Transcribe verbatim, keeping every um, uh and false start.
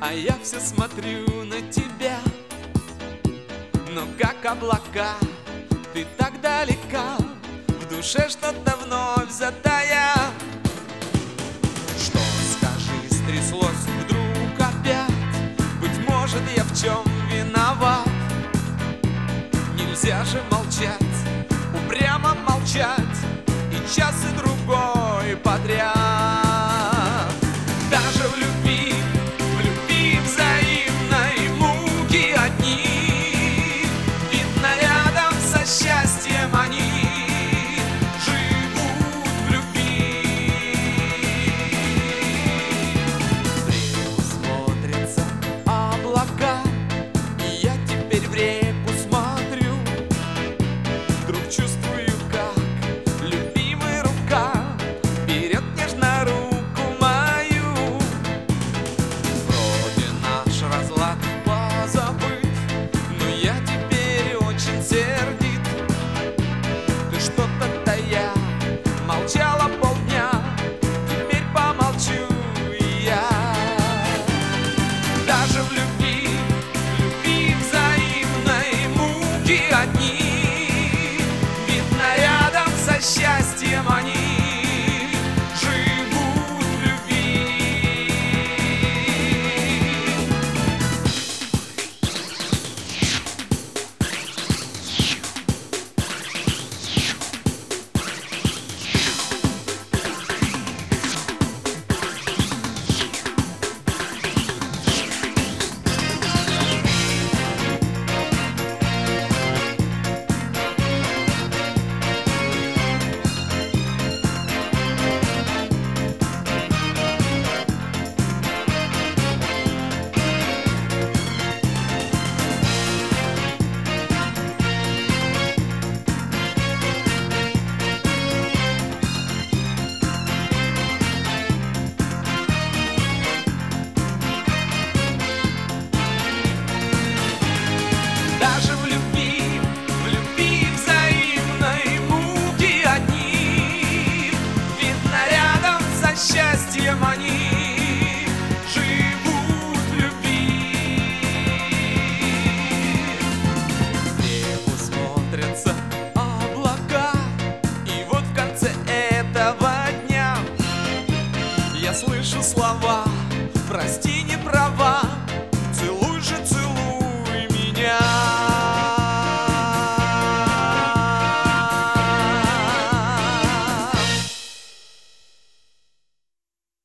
А я все смотрю на тебя, но как облака ты так далека, в душе что-то вновь затая. Что, скажи, стряслось вдруг опять? Быть может, я в чем виноват? Нельзя же молчать, упрямо молчать, и час и другой подряд. Даже в любви, в любви взаимной муки одни, видно, рядом со счастьем они живут в любви. В реку смотрятся облака, и я теперь в реку смотрю. Вдруг чувствую, как любимая рука берет нежно руку мою. Вроде наш разлад позабыт, но я теперь очень сердит. Ты что-то тая, молчала полдня, теперь помолчу и я. Даже в любви, в любви взаимной муки одни, видно, рядом со счастьем они живут в любви. Даже в любви, в любви взаимной муки одни, видно, рядом со счастьем они живут в любви. В реку смотрятся облака, и вот в конце этого дня я слышу слова: прости, не права.